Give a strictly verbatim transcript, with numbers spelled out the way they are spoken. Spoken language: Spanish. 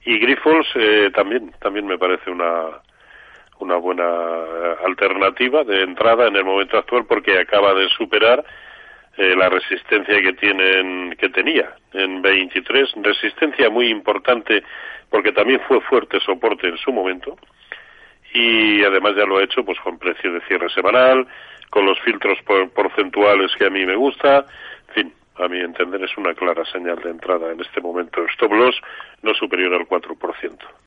Y Grifols eh, también, también me parece una una buena alternativa de entrada en el momento actual porque acaba de superar eh, la resistencia que tienen que tenía en veintitrés, resistencia muy importante porque también fue fuerte soporte en su momento y además ya lo ha hecho pues con precio de cierre semanal, con los filtros por, porcentuales que a mí me gusta, en fin, a mi entender es una clara señal de entrada en este momento. Stop loss no superior al cuatro por ciento.